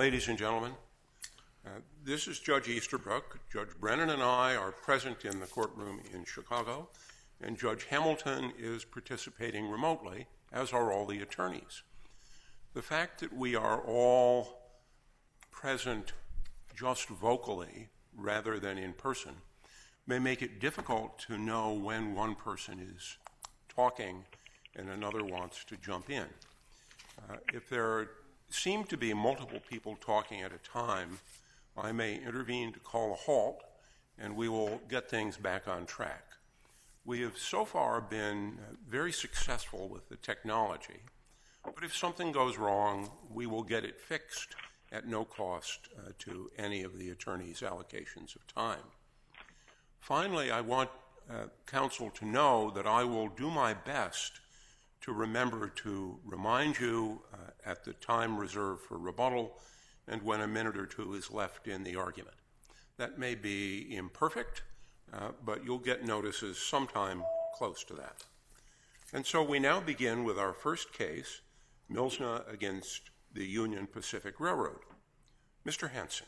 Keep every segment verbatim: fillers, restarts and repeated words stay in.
ladies and gentlemen. Uh, this is Judge Easterbrook. Judge Brennan and I are present in the courtroom in Chicago, and Judge Hamilton is participating remotely, as are all the attorneys. The fact that we are all present just vocally rather than in person may make it difficult to know when one person is talking and another wants to jump in. Uh, if there seem to be multiple people talking at a time, I may intervene to call a halt, and we will get things back on track. We have so far been very successful with the technology, but if something goes wrong, we will get it fixed at no cost uh, to any of the attorneys' allocations of time. Finally, I want uh, counsel to know that I will do my best to remember to remind you uh, at the time reserved for rebuttal and when a minute or two is left in the argument. That may be imperfect, uh, but you'll get notices sometime close to that. And so we now begin with our first case, Milsna against the Union Pacific Railroad. Mister Hansen.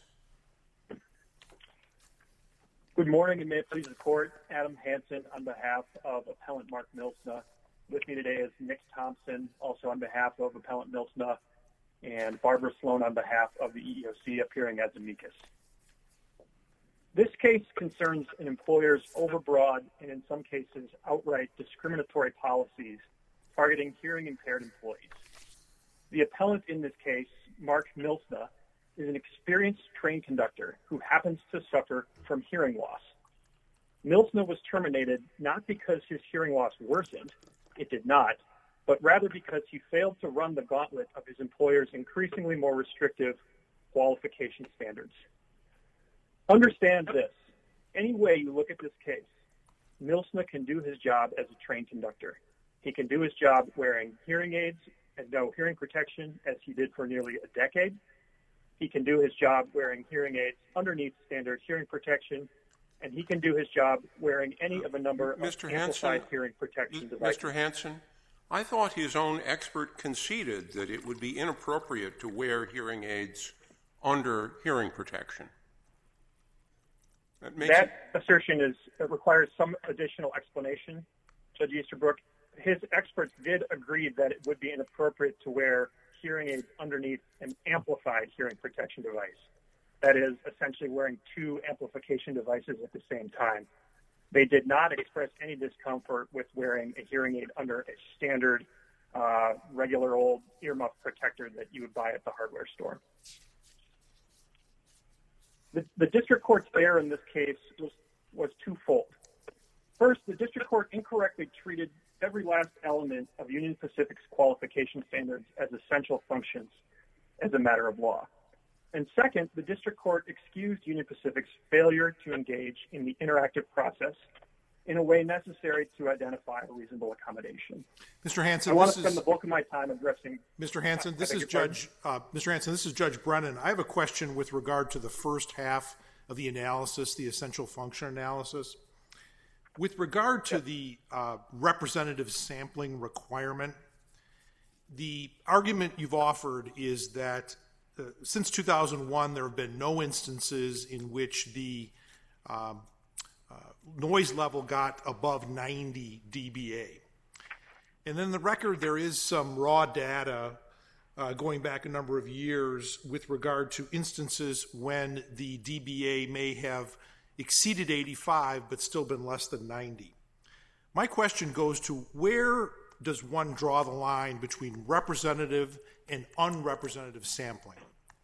Good morning, and may it please the Court. Adam Hansen on behalf of Appellant Mark Milsna. With me today is Nick Thompson, also on behalf of Appellant Milsna, and Barbara Sloan on behalf of the E E O C, appearing as amicus. This case concerns an employer's overbroad and, in some cases, outright discriminatory policies targeting hearing-impaired employees. The appellant in this case, Mark Milsna, is an experienced train conductor who happens to suffer from hearing loss. Milsna was terminated not because his hearing loss worsened, it did not, but rather because he failed to run the gauntlet of his employer's increasingly more restrictive qualification standards. Understand this. Any way you look at this case, Milsna can do his job as a train conductor. He can do his job wearing hearing aids and no hearing protection, as he did for nearly a decade. He can do his job wearing hearing aids underneath standard hearing protection, and he can do his job wearing any of a number Mister of amplified Hansen, hearing protection devices. Mister Hansen, I thought his own expert conceded that it would be inappropriate to wear hearing aids under hearing protection. That, that it... assertion is it requires some additional explanation, Judge Easterbrook. His experts did agree that it would be inappropriate to wear hearing aids underneath an amplified hearing protection device. That is, essentially wearing two amplification devices at the same time. They did not express any discomfort with wearing a hearing aid under a standard, uh, regular old earmuff protector that you would buy at the hardware store. The, the district court's error in this case was, was twofold. First, the district court incorrectly treated every last element of Union Pacific's qualification standards as essential functions as a matter of law. And second, the district court excused Union Pacific's failure to engage in the interactive process in a way necessary to identify a reasonable accommodation. Mister Hansen, I want this to spend is, the bulk of my time addressing. Mister Hansen, this is Judge uh, Mister Hansen. This is Judge Brennan. I have a question with regard to the first half of the analysis, the essential function analysis. With regard to the uh, representative sampling requirement, the argument you've offered is that uh, since two thousand one, there have been no instances in which the um, uh, noise level got above ninety D B A. And then the record, there is some raw data uh, going back a number of years with regard to instances when the D B A may have exceeded eighty-five but still been less than ninety. My question goes to where does one draw the line between representative and unrepresentative sampling?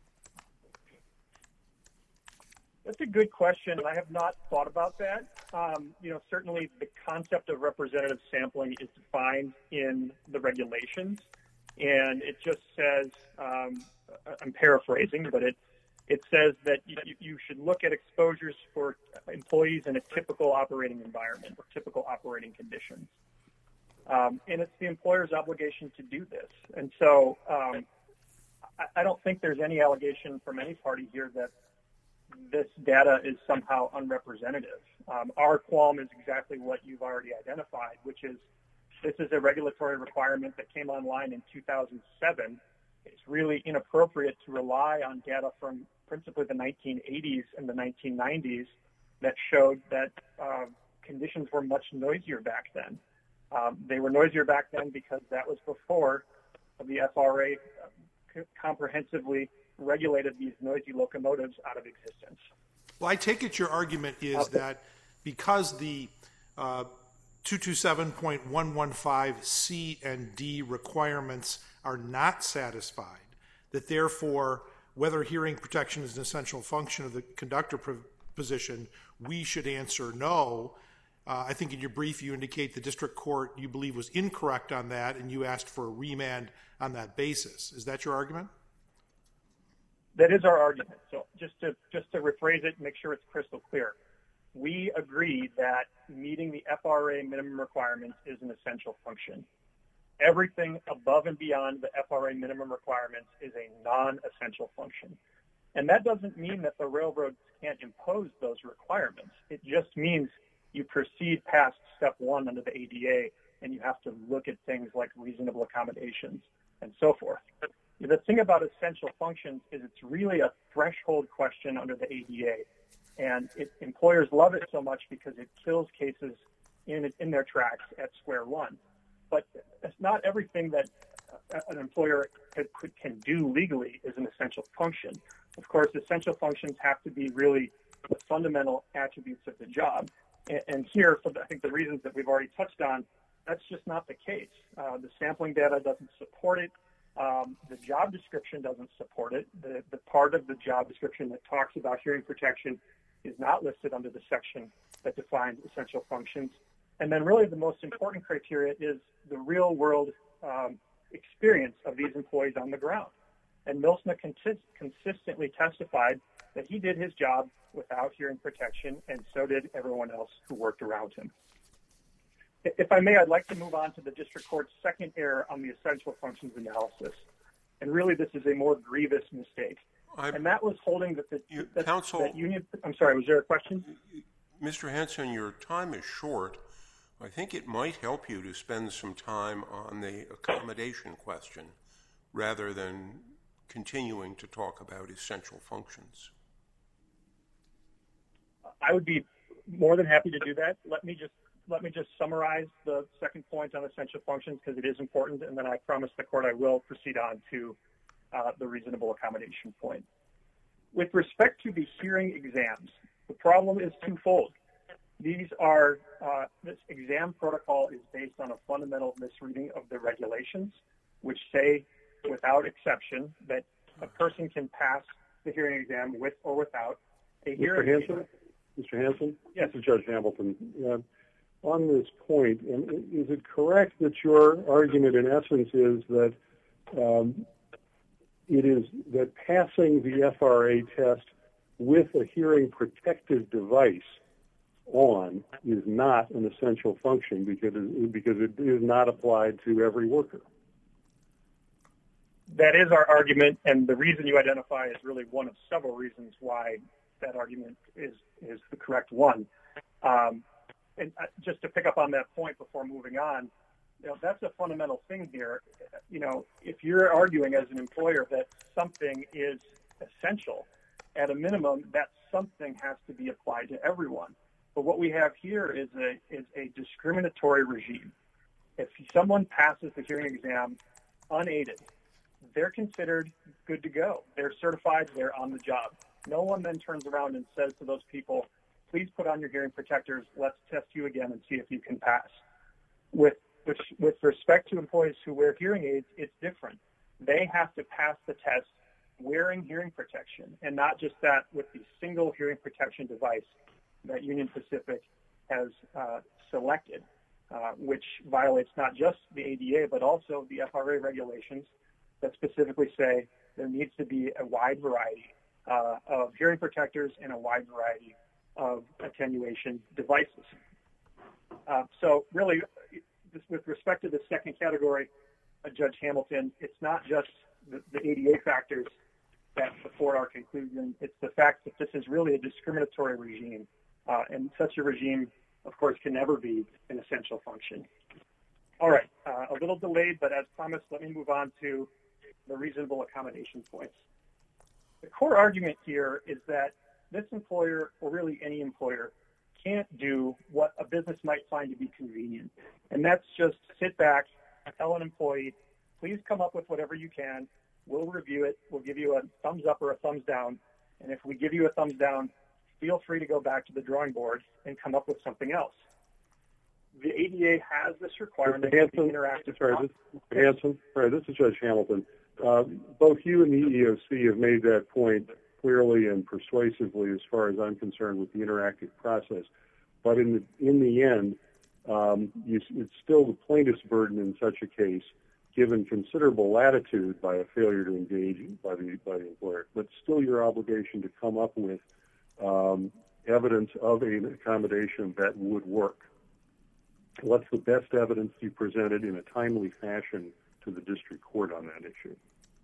That's a good question, and I have not thought about that. Um, you know, certainly the concept of representative sampling is defined in the regulations, and it just says, um, I'm paraphrasing, but it it says that you, you should look at exposures for employees in a typical operating environment or typical operating conditions. Um, and it's the employer's obligation to do this. And so um, I, I don't think there's any allegation from any party here that this data is somehow unrepresentative. Um, our qualm is exactly what you've already identified, which is this is a regulatory requirement that came online in two thousand seven it's really inappropriate to rely on data from principally the nineteen eighties and the nineteen nineties that showed that uh, conditions were much noisier back then. Um, they were noisier back then because that was before the F R A uh, comprehensively regulated these noisy locomotives out of existence. Well, I take it your argument is okay. that because the uh, two twenty-seven point one fifteen C and D requirements are not satisfied, that therefore, whether hearing protection is an essential function of the conductor position, we should answer no. Uh, I think in your brief you indicate the district court you believe was incorrect on that, and you asked for a remand on that basis. Is that your argument? That is our argument. So just to just to rephrase it and make sure it's crystal clear, we agree that meeting the F R A minimum requirements is an essential function. Everything above and beyond the F R A minimum requirements is a non-essential function. And that doesn't mean that the railroads can't impose those requirements. It just means you proceed past step one under the A D A, and you have to look at things like reasonable accommodations and so forth. The thing about essential functions is it's really a threshold question under the A D A, and it, employers love it so much because it kills cases in, in their tracks at square one. But it's not everything that an employer could, could, can do legally is an essential function. Of course, essential functions have to be really the fundamental attributes of the job. And, and here, for the, I think the reasons that we've already touched on, that's just not the case. Uh, the sampling data doesn't support it. Um, the job description doesn't support it. The, the part of the job description that talks about hearing protection is not listed under the section that defines essential functions. And then really the most important criteria is the real world um, experience of these employees on the ground. And Milsna consist- consistently testified that he did his job without hearing protection, and so did everyone else who worked around him. If I may, I'd like to move on to the district court's second error on the essential functions analysis. And really, this is a more grievous mistake. I'm, and that was holding that the you, that, counsel, that union. I'm sorry, was there a question? Mister Hanson, your time is short. I think it might help you to spend some time on the accommodation question rather than continuing to talk about essential functions. I would be more than happy to do that. Let me just let me just summarize the second point on essential functions because it is important, and then I promise the court I will proceed on to uh, the reasonable accommodation point. With respect to the hearing exams, the problem is twofold. These are, uh, this exam protocol is based on a fundamental misreading of the regulations, which say, without exception, that a person can pass the hearing exam with or without a hearing aid. Mister Hanson? Mister Hanson? Yes. This is Judge Hamilton. Uh, on this point, is it correct that your argument in essence is that um, it is that passing the F R A test with a hearing protective device on is not an essential function because it, because it is not applied to every worker? That is our argument, and the reason you identify is really one of several reasons why that argument is, is the correct one. Um, and just to pick up on that point before moving on, you know, that's a fundamental thing here. You know, if you're arguing as an employer that something is essential, at a minimum, that something has to be applied to everyone. But what we have here is a is a discriminatory regime. If someone passes the hearing exam unaided, they're considered good to go. They're certified. They're on the job. No one then turns around and says to those people, please put on your hearing protectors. Let's test you again and see if you can pass. With, which, with respect to employees who wear hearing aids, it's different. They have to pass the test wearing hearing protection, and not just that with the single hearing protection device that Union Pacific has uh, selected, uh, which violates not just the A D A, but also the F R A regulations that specifically say there needs to be a wide variety uh, of hearing protectors and a wide variety of attenuation devices. Uh, so really, with respect to the second category, uh, Judge Hamilton, it's not just the, the A D A factors that support our conclusion. It's the fact that this is really a discriminatory regime, uh, and such a regime, of course, can never be an essential function. All right, uh, a little delayed, but as promised, let me move on to the reasonable accommodation points. The core argument here is that this employer, or really any employer, can't do what a business might find to be convenient. And that's just sit back, tell an employee, please come up with whatever you can. We'll review it. We'll give you a thumbs up or a thumbs down. And if we give you a thumbs down, feel free to go back to the drawing board and come up with something else. The A D A has this requirement Mister Hanson, to be interactive. Sorry, this, Mister Hanson, sorry, this is Judge Hamilton. Uh, both you and the E E O C have made that point clearly and persuasively as far as I'm concerned with the interactive process. But in the, in the end, um, you, it's still the plaintiff's burden in such a case, given considerable latitude by a failure to engage by the, by the employer, but still your obligation to come up with um, evidence of an accommodation that would work. What's the best evidence you presented in a timely fashion to the district court on that issue?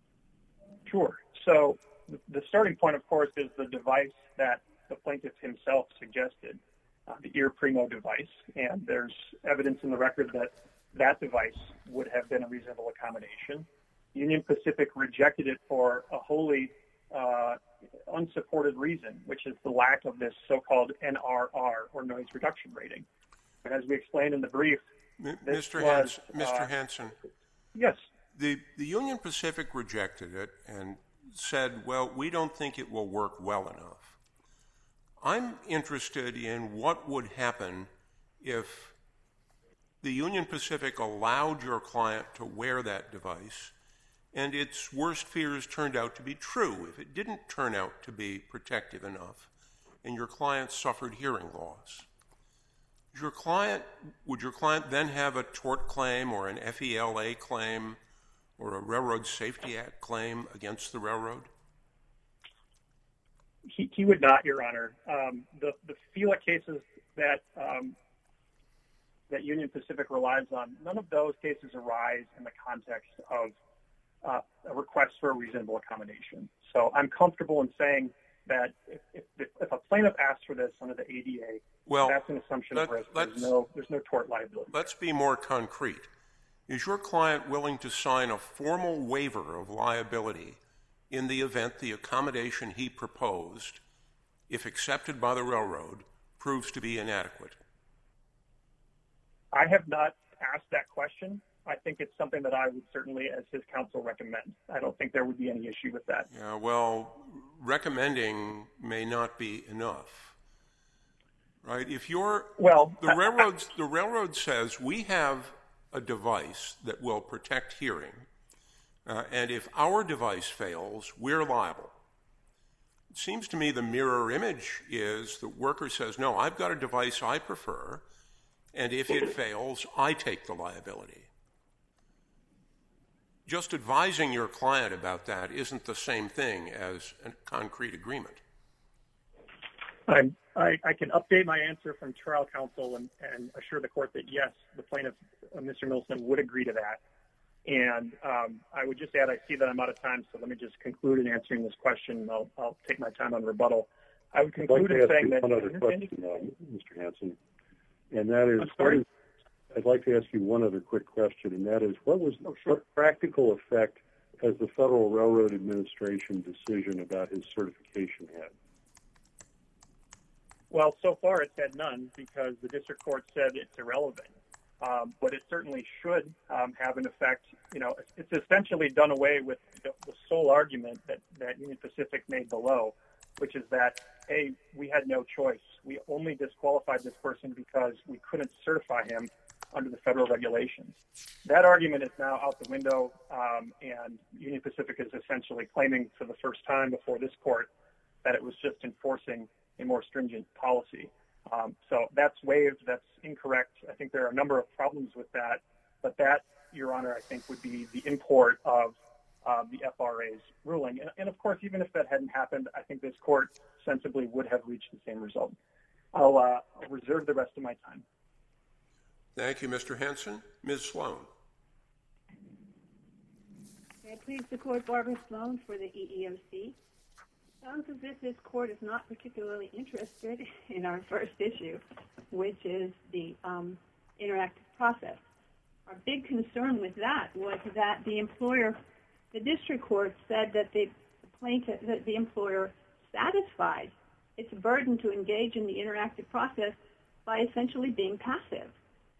Sure. So the starting point, of course, is the device that the plaintiff himself suggested, uh, the ear primo device. And there's evidence in the record that that device would have been a reasonable accommodation. Union Pacific rejected it for a wholly uh, unsupported reason, which is the lack of this so-called N R R, or noise reduction rating. And as we explained in the brief, Mister Was, Hanson, Mister uh, Hanson, yes. the, the Union Pacific rejected it and said, well, we don't think it will work well enough. I'm interested in what would happen if the Union Pacific allowed your client to wear that device and its worst fears turned out to be true, if it didn't turn out to be protective enough and your client suffered hearing loss. Your client, would your client then have a tort claim or an F E L A claim or a Railroad Safety Act claim against the railroad? He, he would not, Your Honor. Um, the, the F E L A cases that um, that Union Pacific relies on, none of those cases arise in the context of uh, a request for a reasonable accommodation. So I'm comfortable in saying that if, if, if a plaintiff asks for this under the A D A, well, that's an assumption let, of risk. There's no, there's no tort liability. Let's be more concrete. Is your client willing to sign a formal waiver of liability in the event the accommodation he proposed, if accepted by the railroad, proves to be inadequate? I have not asked that question. I think it's something that I would certainly, as his counsel, recommend. I don't think there would be any issue with that. Yeah, well, recommending may not be enough, right? If you're well, the railroad, the railroad says we have a device that will protect hearing, uh, and if our device fails, we're liable. It seems to me the mirror image is the worker says, no, I've got a device I prefer, and if it fails, I take the liability. Just advising your client about that isn't the same thing as a concrete agreement. I'm, I, I can update my answer from trial counsel and, and assure the court that, yes, the plaintiff, uh, Mister Milson, would agree to that. And um, I would just add, I see that I'm out of time, so let me just conclude in answering this question. I'll, I'll take my time on rebuttal. I would conclude in saying that... I'd like to ask you one other question, uh, Mister Hanson, and that is... What is I'd like to ask you one other quick question, and that is, what was oh, sure. what practical effect has the Federal Railroad Administration decision about his certification had? Well, so far it's had none because the district court said it's irrelevant. Um, but it certainly should um, have an effect. You know, it's essentially done away with the, the sole argument that, that Union Pacific made below, which is that, hey, we had no choice. We only disqualified this person because we couldn't certify him under the federal regulations. That argument is now out the window, um, and Union Pacific is essentially claiming for the first time before this court that it was just enforcing a more stringent policy. Um, so that's waived. That's incorrect. I think there are a number of problems with that, but that, Your Honor, I think would be the import of uh, the F R A's ruling. And, and, of course, even if that hadn't happened, I think this court sensibly would have reached the same result. I'll, uh, I'll reserve the rest of my time. Thank you, Mister Hanson. Miz Sloan. May I please the court, Barbara Sloan for the E E O C. Sounds as if this court is not particularly interested in our first issue, which is the um, interactive process. Our big concern with that was that the employer the district court said that the plaintiff, that the employer satisfied its burden to engage in the interactive process by essentially being passive.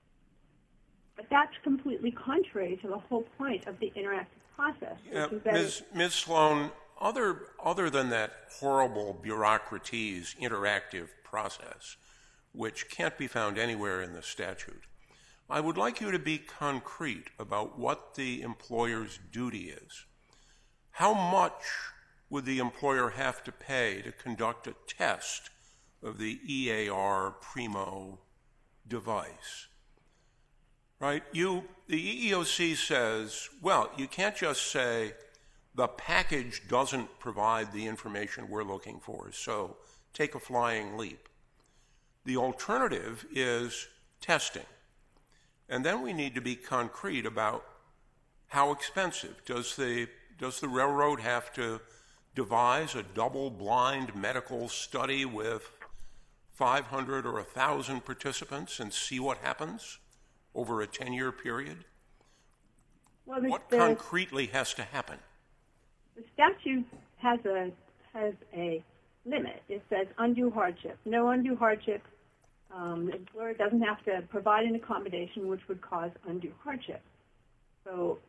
But that's completely contrary to the whole point of the interactive process. Yeah, Miz Miz Sloan, other, other than that horrible bureaucraties interactive process, which can't be found anywhere in the statute, I would like you to be concrete about what the employer's duty is. How much would the employer have to pay to conduct a test of the E A R Primo device? Right? You, the E E O C says, well, you can't just say the package doesn't provide the information we're looking for, so take a flying leap. The alternative is testing. And then we need to be concrete about how expensive. Does the, does the railroad have to devise a double-blind medical study with five hundred or one thousand participants and see what happens over a ten-year period? Well, the, what the, concretely has to happen? The statute has a has a limit. It says undue hardship. No undue hardship. Um, the employer doesn't have to provide an accommodation which would cause undue hardship. So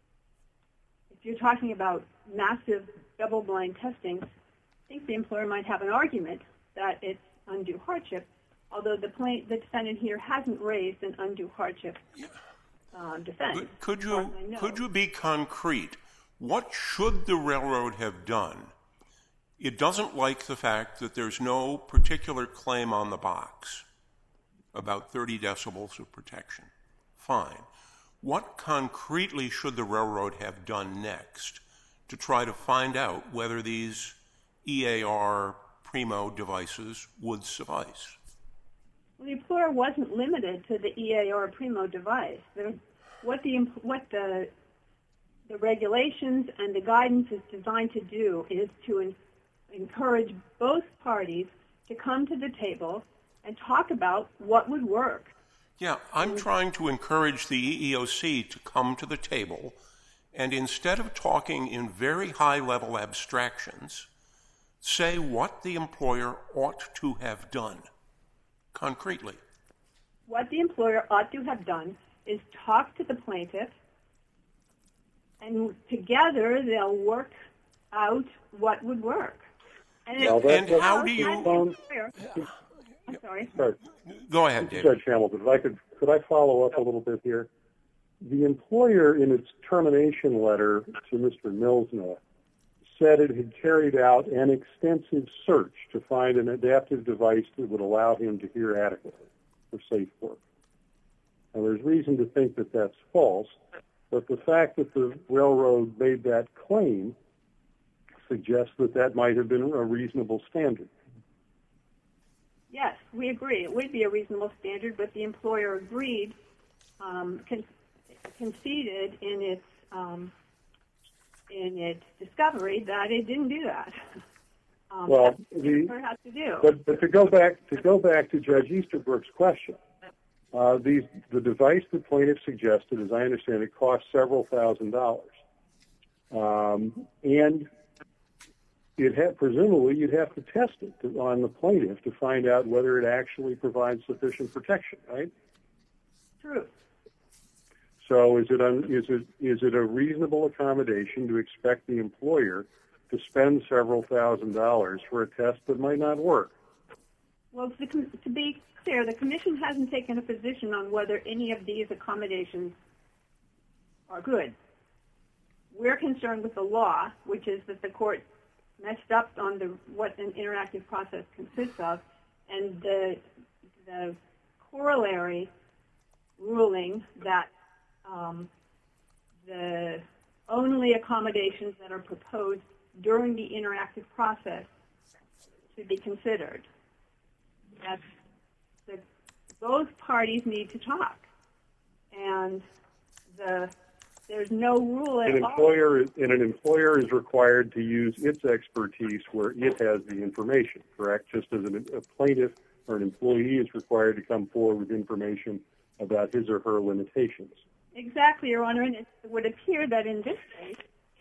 if you're talking about massive double-blind testing, I think the employer might have an argument that it's undue hardship, although the, plaint, the defendant here hasn't raised an undue hardship uh, defense. Could you, could you be concrete? What should the railroad have done? It doesn't like the fact that there's no particular claim on the box about thirty decibels of protection. Fine. What concretely should the railroad have done next to try to find out whether these E A R Primo devices would suffice? Well, the employer wasn't limited to the E A R Primo device. The, what the what the the regulations and the guidance is designed to do is to en- encourage both parties to come to the table and talk about what would work. Yeah, I'm trying to encourage the E E O C to come to the table, and instead of talking in very high-level abstractions, say what the employer ought to have done, concretely. What the employer ought to have done is talk to the plaintiff, and together they'll work out what would work. And, yeah, it, and how do you... I'm sorry. Sorry. Go ahead, David. Judge Hamilton, if I could, could I follow up a little bit here? The employer, in its termination letter to Mister Milsna, said it had carried out an extensive search to find an adaptive device that would allow him to hear adequately for safe work. Now, there's reason to think that that's false, but the fact that the railroad made that claim suggests that that might have been a reasonable standard. Yes, we agree. It would be a reasonable standard, but the employer agreed, um, con- conceded in its um, in its discovery that it didn't do that. Um, well, that's the, what it has to do. But, but to go back to go back to Judge Easterbrook's question, uh, these the device the plaintiff suggested, as I understand it, cost several thousand dollars, um, and You'd have, presumably, you'd have to test it to, on the plaintiff to find out whether it actually provides sufficient protection, right? True. So, is it un, is it is it a reasonable accommodation to expect the employer to spend several thousand dollars for a test that might not work? Well, to, to be clear, the commission hasn't taken a position on whether any of these accommodations are good. We're concerned with the law, which is that the court messed up on the what an interactive process consists of, and the the corollary ruling that um, the only accommodations that are proposed during the interactive process should be considered. That's the, both parties need to talk, and the There's no rule at an all. Employer, and an employer is required to use its expertise where it has the information, correct? Just as an, a plaintiff or an employee is required to come forward with information about his or her limitations. Exactly, Your Honor, and it would appear that in this case,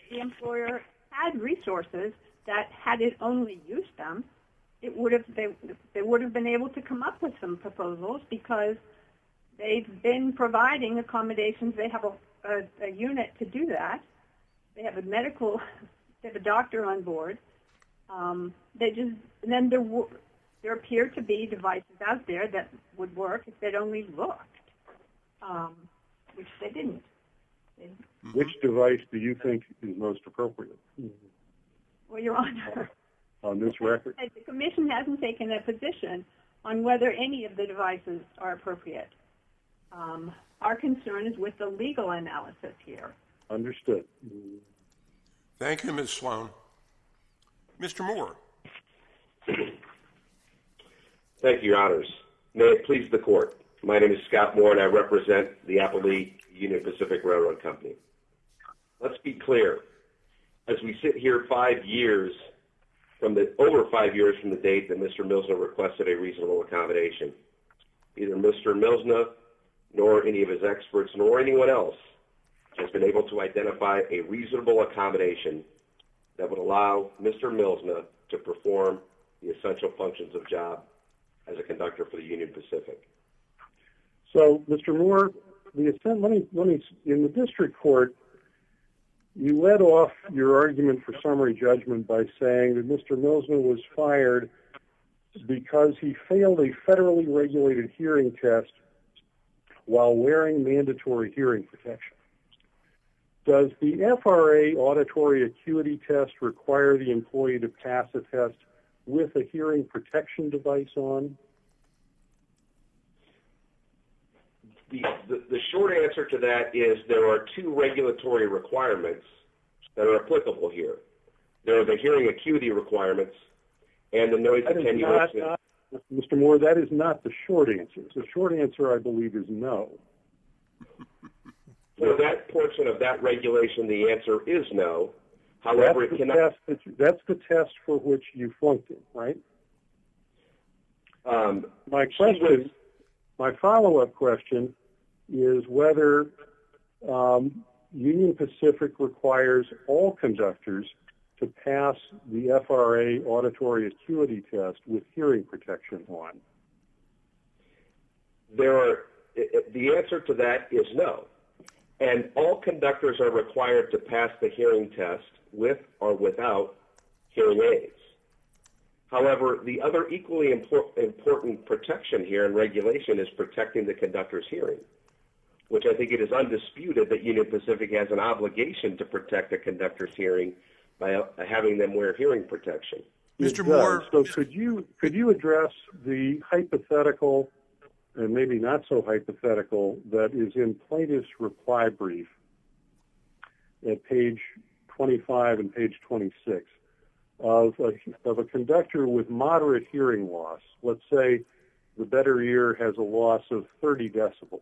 the employer had resources that, had it only used them, it would have they, they would have been able to come up with some proposals, because they've been providing accommodations. They have a, a, a unit to do that. They have a medical, they have a doctor on board. Um, they just and then there there appear to be devices out there that would work if they'd only looked, um, which they didn't. They, Which device do you think is most appropriate? Well, Your Honor, on this record, the Commission hasn't taken a position on whether any of the devices are appropriate. Um, our concern is with the legal analysis here. Understood. Thank you, Miz Sloan. Mister Moore. Thank you, Your Honors. May it please the Court. My name is Scott Moore, and I represent the Appalachia Union Pacific Railroad Company. Let's be clear. As we sit here five years from the over five years from the date that Mister Milsner requested a reasonable accommodation, either Mister Milsner nor any of his experts nor anyone else has been able to identify a reasonable accommodation that would allow Mister Milsner to perform the essential functions of job as a conductor for the Union Pacific. So, Mister Moore, the let me let me in the district court, you led off your argument for summary judgment by saying that Mister Milsner was fired because he failed a federally regulated hearing test while wearing mandatory hearing protection. Does the F R A auditory acuity test require the employee to pass a test with a hearing protection device on? The, the, the short answer to that is there are two regulatory requirements that are applicable here. There are the hearing acuity requirements and the noise attenuation. Not, not, Mister Moore, that is not the short answer. The short answer, I believe, is no. For that portion of that regulation, the answer is no. However, that's it the cannot. Test that you, that's the test for which you flunked it, right? Um, my question, my follow-up question, is whether um, Union Pacific requires all conductors to pass the F R A auditory acuity test with hearing protection on. There are. The answer to that is no. And all conductors are required to pass the hearing test with or without hearing aids. However, the other equally impor- important protection here in regulation is protecting the conductor's hearing, which I think it is undisputed that Union Pacific has an obligation to protect a conductor's hearing by uh, having them wear hearing protection. Mister Moore. So could you could you address the hypothetical, and maybe not so hypothetical, that is in plaintiff's reply brief at page twenty-five and page twenty-six of a, of a conductor with moderate hearing loss? Let's say the better ear has a loss of thirty decibels.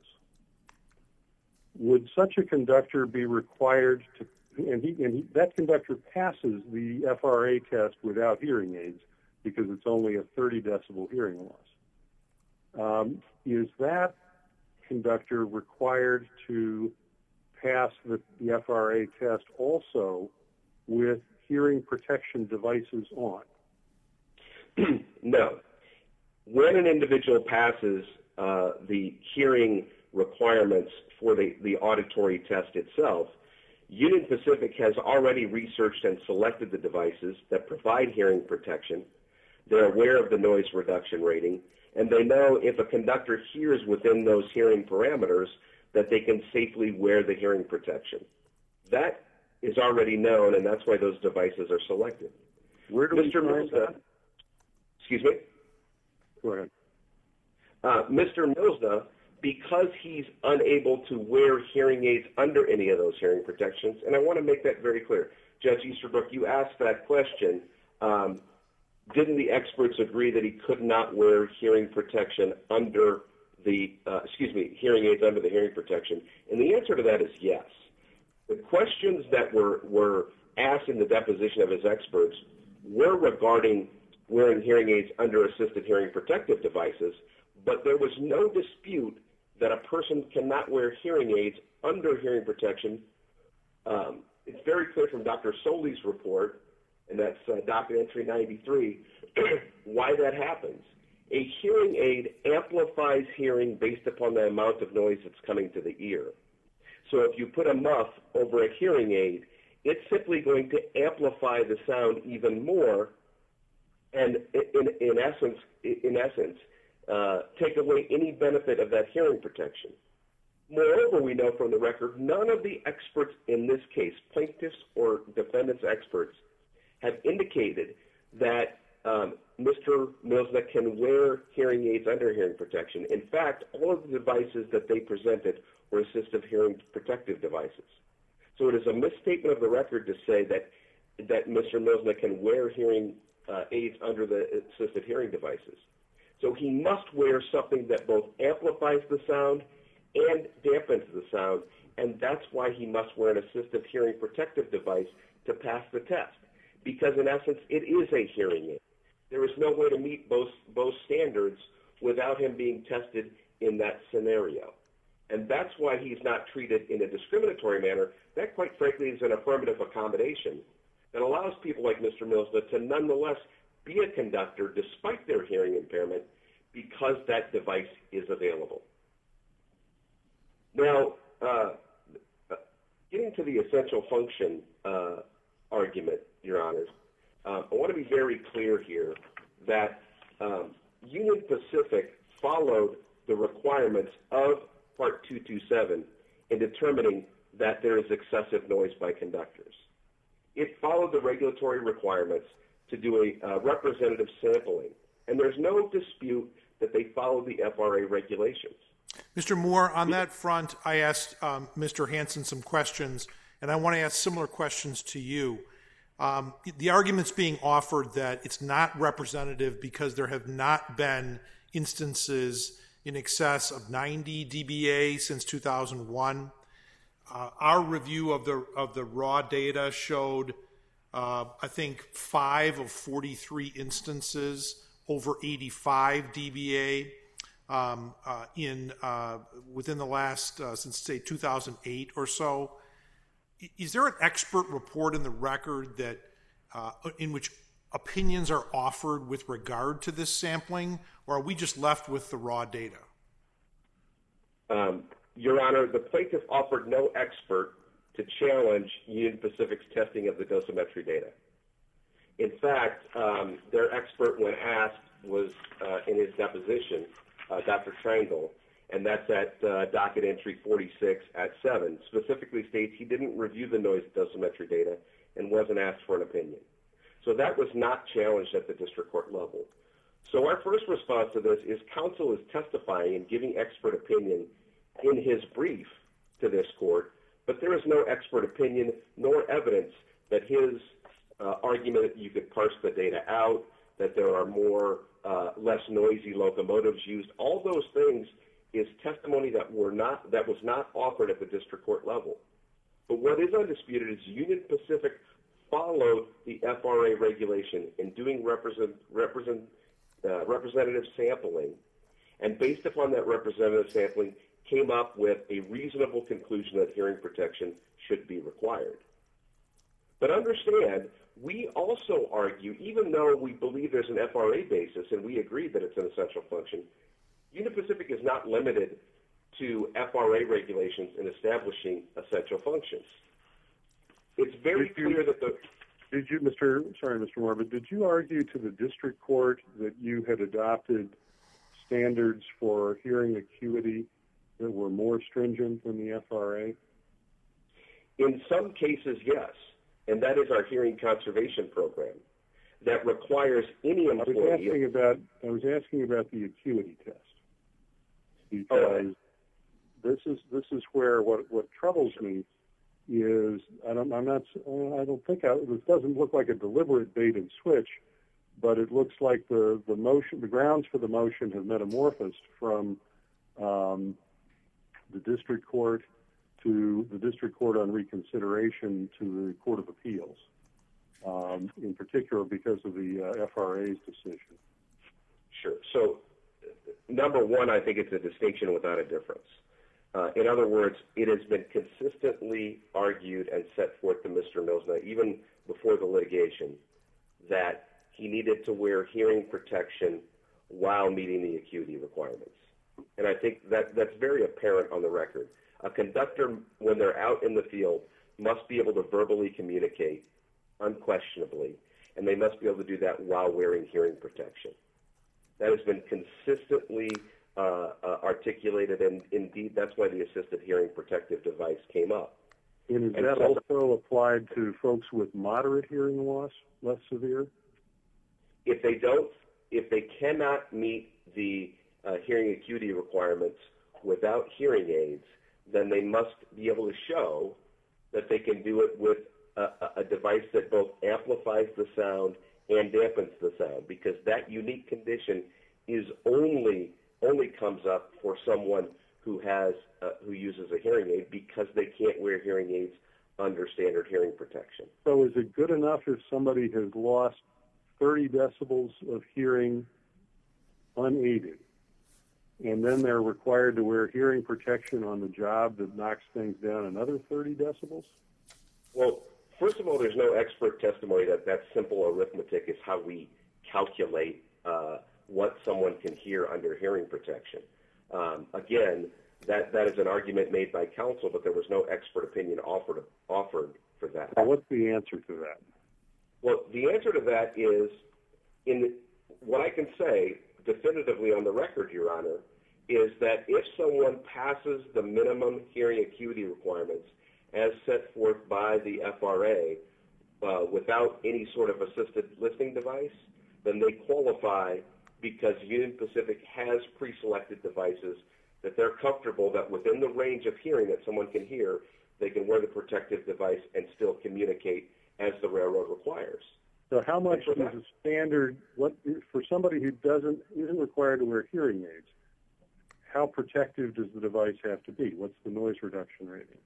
Would such a conductor be required to, and, he, and he, that conductor passes the F R A test without hearing aids because it's only a thirty decibel hearing loss. Um, is that conductor required to pass the, the F R A test also with hearing protection devices on? No. When an individual passes uh, the hearing requirements for the, the auditory test itself, Union Pacific has already researched and selected the devices that provide hearing protection. They're aware of the noise reduction rating, and they know if a conductor hears within those hearing parameters that they can safely wear the hearing protection. That is already known, and that's why those devices are selected. Where do Mister we find Milsner, that? Excuse me? Go ahead. Uh, Mister Milsner, because he's unable to wear hearing aids under any of those hearing protections, and I want to make that very clear. Judge Easterbrook, you asked that question. Um, didn't the experts agree that he could not wear hearing protection under the, uh, excuse me, hearing aids under the hearing protection? And the answer to that is yes. The questions that were, were asked in the deposition of his experts were regarding wearing hearing aids under assisted hearing protective devices, but there was no dispute that a person cannot wear hearing aids under hearing protection um, it's very clear from Doctor Soli's report, and that's uh, docket entry ninety-three, why that happens. A hearing aid amplifies hearing based upon the amount of noise that's coming to the ear. So if you put a muff over a hearing aid, it's simply going to amplify the sound even more, and in, in essence, in essence, uh, take away any benefit of that hearing protection. Moreover, we know from the record, none of the experts in this case, plaintiffs or defendants experts, have indicated that um, Mister Milsna can wear hearing aids under hearing protection. In fact, all of the devices that they presented were assistive hearing protective devices. So it is a misstatement of the record to say that that Mister Milsna can wear hearing uh, aids under the assistive hearing devices. So he must wear something that both amplifies the sound and dampens the sound, and that's why he must wear an assistive hearing protective device to pass the test, because in essence it is a hearing aid. There is no way to meet both, both standards without him being tested in that scenario. And that's why he's not treated in a discriminatory manner. That, quite frankly, is an affirmative accommodation that allows people like Mister Milsna to nonetheless be a conductor despite their hearing impairment because that device is available. Now, uh, getting to the essential function uh, argument, Your Honors, uh, I want to be very clear here that um, Union Pacific followed the requirements of Part two twenty-seven in determining that there is excessive noise by conductors. It followed the regulatory requirements to do a uh, representative sampling, and there's no dispute that they followed the F R A regulations. Mister Moore, on that front, I asked um, Mister Hansen some questions, and I want to ask similar questions to you. Um, the argument's being offered that it's not representative because there have not been instances in excess of ninety D B A since two thousand one. Uh, our review of the of the raw data showed, uh, I think, five of forty-three instances over eighty-five D B A. Um, uh, in uh, within the last, uh, since say two thousand eight or so. Is there an expert report in the record that uh, in which opinions are offered with regard to this sampling, or are we just left with the raw data? Um, Your Honor, the plaintiff offered no expert to challenge Union Pacific's testing of the dosimetry data. In fact, um, their expert, when asked, was uh, in his deposition, Uh, Doctor Triangle, and that's at uh, docket entry forty-six at seven, specifically states he didn't review the noise dosimetry data and wasn't asked for an opinion. So that was not challenged at the district court level. So our first response to this is counsel is testifying and giving expert opinion in his brief to this court, but there is no expert opinion nor evidence that his uh, argument that you could parse the data out, that there are more Uh, less noisy locomotives used. All those things is testimony that were not that was not offered at the district court level. But what is undisputed is Union Pacific followed the F R A regulation in doing represent, represent, uh, representative sampling, and based upon that representative sampling, came up with a reasonable conclusion that hearing protection should be required. But understand, we also argue, even though we believe there's an F R A basis and we agree that it's an essential function, Union Pacific is not limited to F R A regulations in establishing essential functions. It's very did you, clear that the... Did you, Mister Sorry, Mister Moore, but did you argue to the district court that you had adopted standards for hearing acuity that were more stringent than the F R A? In some cases, yes. And that is our hearing conservation program that requires any employee... I was asking about, I was asking about the acuity test, because oh, this is this is where what what troubles me is I don't I'm not I don't think I, this doesn't look like a deliberate bait and switch, but it looks like the the motion the grounds for the motion have metamorphosed from um, the district court to the district court on reconsideration to the Court of Appeals, um, in particular because of the uh, F R A's decision. Sure. So, number one, I think it's a distinction without a difference. Uh, in other words, it has been consistently argued and set forth to Mister Milsna, even before the litigation, that he needed to wear hearing protection while meeting the acuity requirements. And I think that that's very apparent on the record. A conductor, when they're out in the field, must be able to verbally communicate unquestionably, and they must be able to do that while wearing hearing protection. That has been consistently uh, uh, articulated, and indeed that's why the assisted hearing protective device came up. And is and that so, also applied to folks with moderate hearing loss, less severe? If they don't, if they cannot meet the uh, hearing acuity requirements without hearing aids, then they must be able to show that they can do it with a, a device that both amplifies the sound and dampens the sound, because that unique condition is only only comes up for someone who has uh, who uses a hearing aid, because they can't wear hearing aids under standard hearing protection. So is it good enough if somebody has lost thirty decibels of hearing unaided, and then they're required to wear hearing protection on the job that knocks things down another thirty decibels? Well, first of all, there's no expert testimony that that simple arithmetic is how we calculate uh, what someone can hear under hearing protection. Um, again, that, that is an argument made by counsel, but there was no expert opinion offered offered for that. Well, what's the answer to that? Well, the answer to that is, in what I can say definitively on the record, Your Honor, is that if someone passes the minimum hearing acuity requirements as set forth by the F R A uh, without any sort of assisted listening device, then they qualify, because Union Pacific has pre-selected devices that they're comfortable that within the range of hearing that someone can hear, they can wear the protective device and still communicate as the railroad requires. So how much is a standard, what, for somebody who doesn't isn't required to wear hearing aids, how protective does the device have to be? What's the noise reduction rating?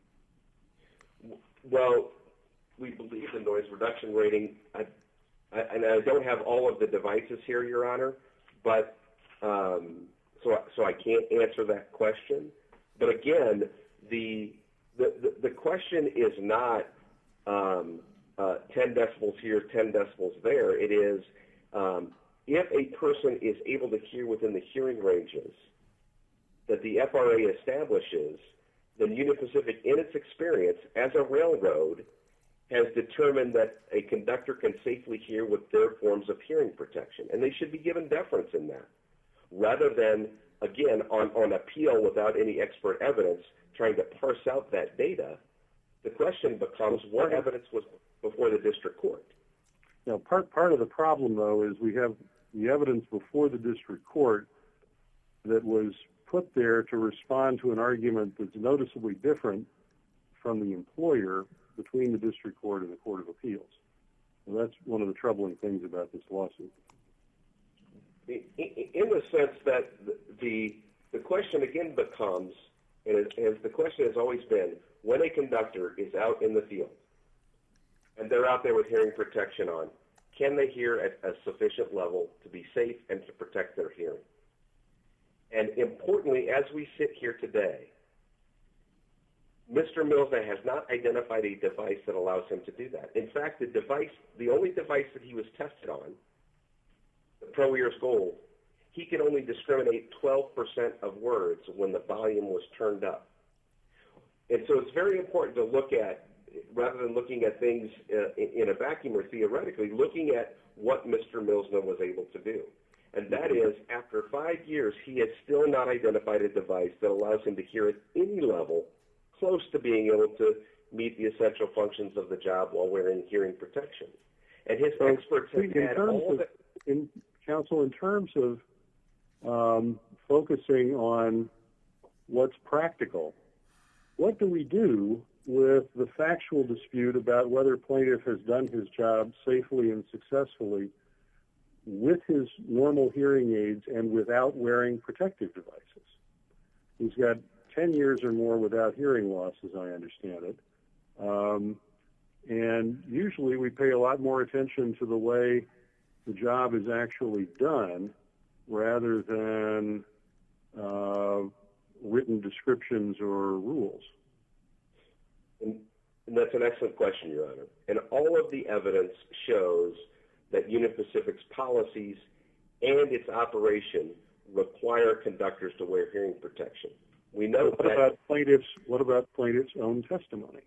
Well, we believe the noise reduction rating, I, I, and I don't have all of the devices here, Your Honor, but um, so, so I can't answer that question. But again, the the, the, the question is not um, uh, ten decibels here, ten decibels there. It is um, if a person is able to hear within the hearing ranges that the F R A establishes, then Union Pacific, in its experience as a railroad, has determined that a conductor can safely hear with their forms of hearing protection, and they should be given deference in that, rather than, again, on, on appeal without any expert evidence, trying to parse out that data. The question becomes, what evidence was before the district court? Now, part, part of the problem, though, is we have the evidence before the district court that was put there to respond to an argument that's noticeably different from the employer between the district court and the Court of Appeals. And that's one of the troubling things about this lawsuit. In, in the sense that the the question again becomes, and as the question has always been, when a conductor is out in the field and they're out there with hearing protection on, can they hear at a sufficient level to be safe and to protect their hearing? And importantly, as we sit here today, Mister Milsna has not identified a device that allows him to do that. In fact, the device, the only device that he was tested on, the ProEars Gold, he could only discriminate twelve percent of words when the volume was turned up. And so it's very important to look at, rather than looking at things uh, in a vacuum or theoretically, looking at what Mister Milsna was able to do. And that is, after five years, he has still not identified a device that allows him to hear at any level close to being able to meet the essential functions of the job while wearing hearing protection. And his so, experts have in had terms all of, the... in, Counsel, in terms of um, focusing on what's practical, what do we do with the factual dispute about whether plaintiff has done his job safely and successfully with his normal hearing aids and without wearing protective devices? He's got ten years or more without hearing loss, as I understand it. Um, and usually we pay a lot more attention to the way the job is actually done rather than uh, written descriptions or rules? And, and that's an excellent question, Your Honor. And all of the evidence shows that Union Pacific's policies and its operation require conductors to wear hearing protection. We know what that. About plaintiffs, what about plaintiff's own testimony?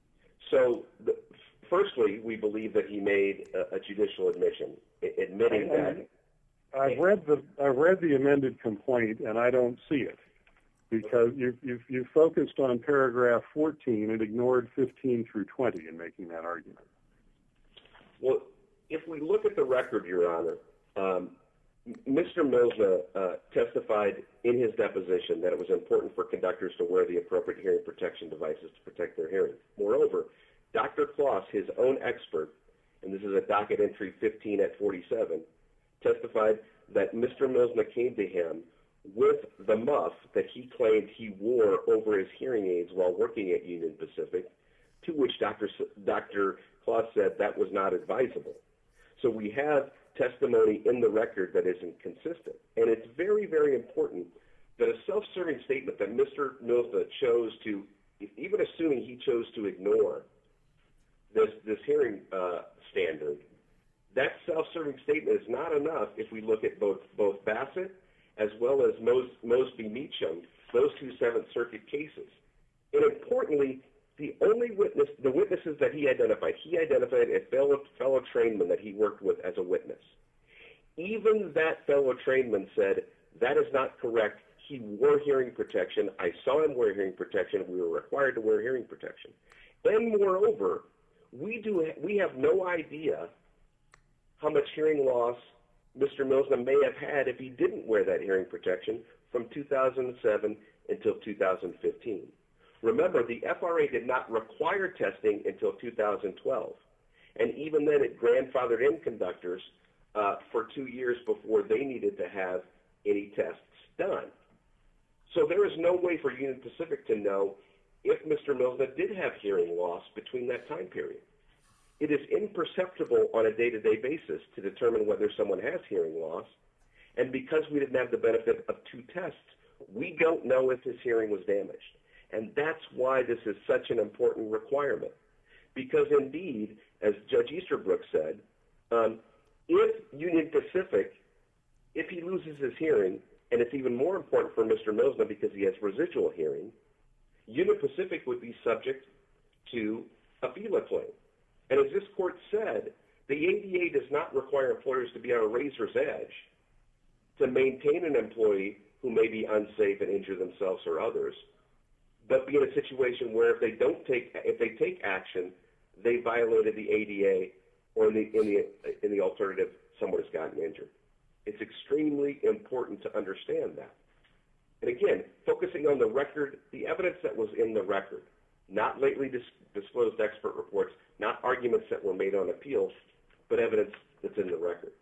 So, the, firstly, we believe that he made a, a judicial admission, admitting I, that. I've read the I've read the amended complaint, and I don't see it because you you've, you've focused on paragraph fourteen and ignored fifteen through twenty in making that argument. Well, if we look at the record, Your Honor, um, Mister Milsna uh, testified in his deposition that it was important for conductors to wear the appropriate hearing protection devices to protect their hearing. Moreover, Doctor Kloss, his own expert, and this is a docket entry fifteen at forty-seven, testified that Mister Milsna came to him with the muff that he claimed he wore over his hearing aids while working at Union Pacific, to which Doctor S- Doctor Kloss said that was not advisable. So we have testimony in the record that isn't consistent. And it's very, very important that a self-serving statement that Mister Milsna chose to, even assuming he chose to ignore this, this hearing uh, standard, that self-serving statement is not enough if we look at both, both Bassett as well as Mos- Mosby Meacham, those two Seventh Circuit cases. And importantly, the only witness, the witnesses that he identified, he identified a fellow, fellow trainman that he worked with as a witness. Even that fellow trainman said, that is not correct. He wore hearing protection. I saw him wear hearing protection. We were required to wear hearing protection. And moreover, we do we have no idea how much hearing loss Mister Milsna may have had if he didn't wear that hearing protection from two thousand seven until two thousand fifteen. Remember, the F R A did not require testing until two thousand twelve. And even then, it grandfathered in conductors uh, for two years before they needed to have any tests done. So there is no way for Union Pacific to know if Mister Milsna did have hearing loss between that time period. It is imperceptible on a day-to-day basis to determine whether someone has hearing loss. And because we didn't have the benefit of two tests, we don't know if his hearing was damaged. And that's why this is such an important requirement. Because indeed, as Judge Easterbrook said, um, if Union Pacific, if he loses his hearing, and it's even more important for Mister Milsna because he has residual hearing, Union Pacific would be subject to a F E L A claim. And as this court said, the A D A does not require employers to be on a razor's edge to maintain an employee who may be unsafe and injure themselves or others, but be in a situation where if they don't take, if they take action, they violated the A D A, or in the in the in the alternative, someone has gotten injured. It's extremely important to understand that. And again, focusing on the record, the evidence that was in the record, not lately dis- disclosed expert reports, not arguments that were made on appeal, but evidence that's in the record.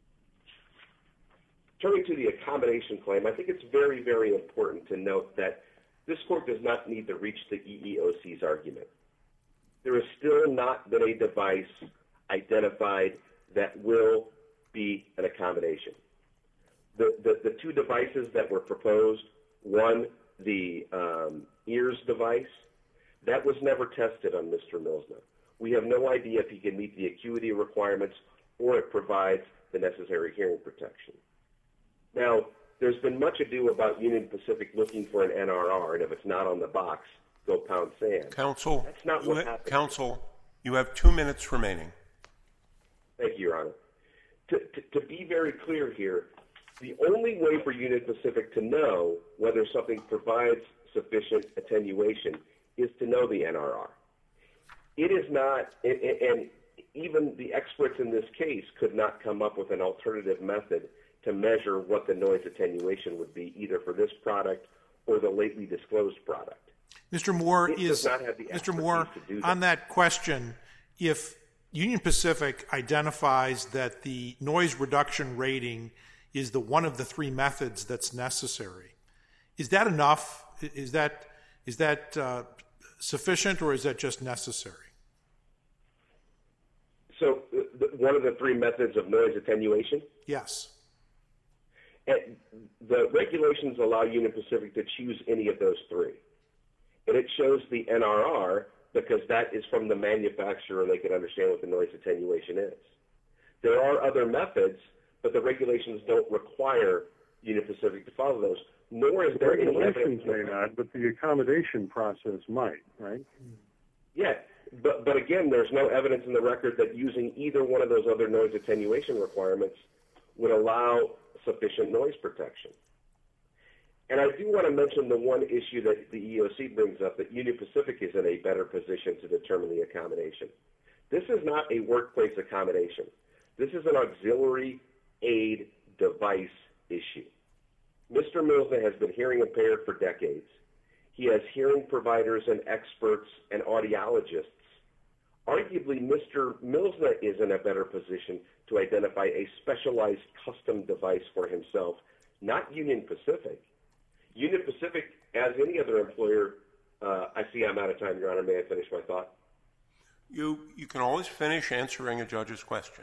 Turning to the accommodation claim, I think it's very, very important to note that this court does not need to reach the E E O C's argument. There has still not been a device identified that will be an accommodation. The, the, the two devices that were proposed, one, the um, ears device, that was never tested on Mister Milsna. We have no idea if he can meet the acuity requirements or it provides the necessary hearing protection. Now, there's been much ado about Union Pacific looking for an N R R, and if it's not on the box, go pound sand. Counsel, That's not what happened. Counsel, you have two minutes remaining. Thank you, Your Honor. To, to, to be very clear here, the only way for Union Pacific to know whether something provides sufficient attenuation is to know the N R R. It is not, and, and even the experts in this case could not come up with an alternative method to measure what the noise attenuation would be, either for this product or the lately disclosed product. Mister Moore, It is does not have the Mister expertise Moore, to do that. on that question, if Union Pacific identifies that the noise reduction rating is the one of the three methods that's necessary, is that enough? Is that is that uh, sufficient, or is that just necessary? So uh, the, one of the three methods of noise attenuation? Yes. And the regulations allow Union Pacific to choose any of those three. And it shows the N R R because that is from the manufacturer and they can understand what the noise attenuation is. There are other methods, but the regulations don't require Union Pacific to follow those, nor is The there any regulations evidence. may not, but the accommodation process might, right? Yeah, but, but again, there's no evidence in the record that using either one of those other noise attenuation requirements would allow sufficient noise protection. And I do want to mention the one issue that the E O C brings up, that Union Pacific is in a better position to determine the accommodation. This is not a workplace accommodation. This is an auxiliary aid device issue. Mister Milsna has been hearing impaired for decades. He has hearing providers and experts and audiologists. Arguably, Mister Milsna is in a better position to identify a specialized custom device for himself, not Union Pacific. Union Pacific, as any other employer, uh, I see I'm out of time, Your Honor. May I finish my thought? You, you can always finish answering a judge's question.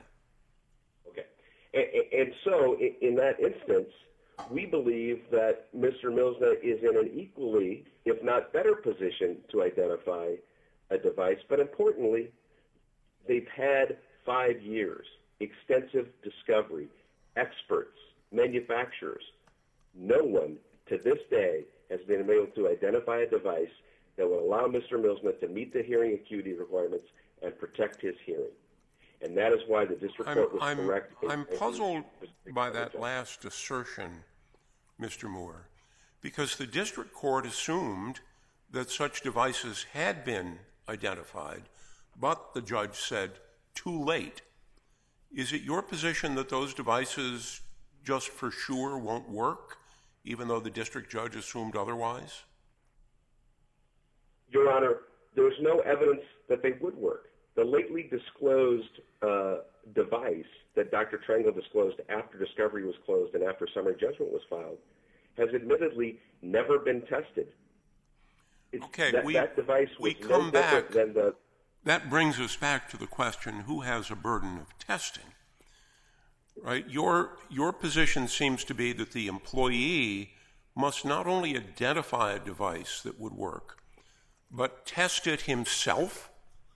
Okay. And, and so, in, in that instance, we believe that Mister Milsna is in an equally, if not better position to identify a device. But importantly, they've had five years, extensive discovery, experts, manufacturers. No one to this day has been able to identify a device that will allow Mister Milsna to meet the hearing acuity requirements and protect his hearing. And that is why the district court was I'm, correct. I'm, I'm puzzled by that last assertion, Mister Moore, because the district court assumed that such devices had been identified, but the judge said, too late. Is it your position that those devices just for sure won't work, even though the district judge assumed otherwise? Your Honor, there's no evidence that they would work. The lately disclosed uh, device that Doctor Trangle disclosed after discovery was closed and after summary judgment was filed has admittedly never been tested. It's, okay, that, we, that device was we no come back. Than the, that brings us back to the question, who has a burden of testing? Right? Your, your position seems to be that the employee must not only identify a device that would work, but test it himself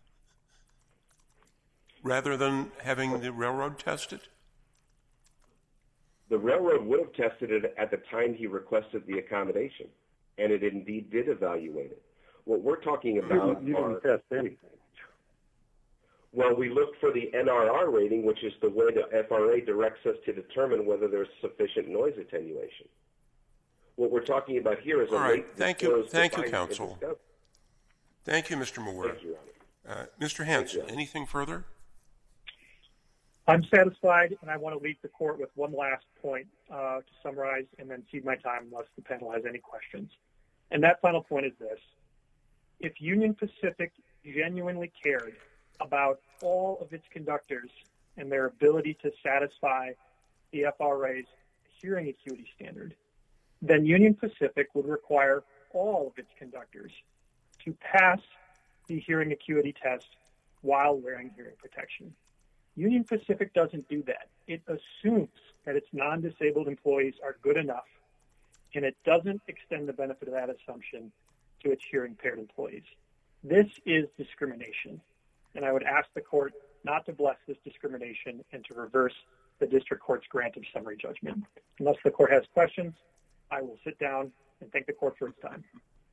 rather than having the railroad test it? The railroad would have tested it at the time he requested the accommodation, and it indeed did evaluate it. What we're talking about You didn't are, test anything. well, we looked for the N R R rating, which is the way the F R A directs us to determine whether there's sufficient noise attenuation. What we're talking about here is a All right. late Thank you. disclosed Thank you, device counsel. in discovery. Thank you, Mister Moore. Thank you, Your Honor. Uh, Mister Hanson, you. anything further? I'm satisfied, and I want to leave the court with one last point uh, to summarize and then cede my time unless the panel has any questions. And that final point is this. If Union Pacific genuinely cared about all of its conductors and their ability to satisfy the F R A's hearing acuity standard, then Union Pacific would require all of its conductors to pass the hearing acuity test while wearing hearing protection. Union Pacific doesn't do that. It assumes that its non-disabled employees are good enough, and it doesn't extend the benefit of that assumption to its hearing-impaired employees. This is discrimination, and I would ask the court not to bless this discrimination and to reverse the district court's grant of summary judgment. Unless the court has questions, I will sit down and thank the court for its time.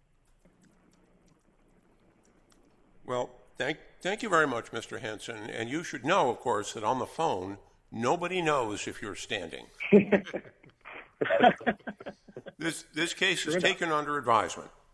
Well, thank, thank you very much, Mister Hanson. And you should know, of course, that on the phone, nobody knows if you're standing. this, this case is taken under advisement.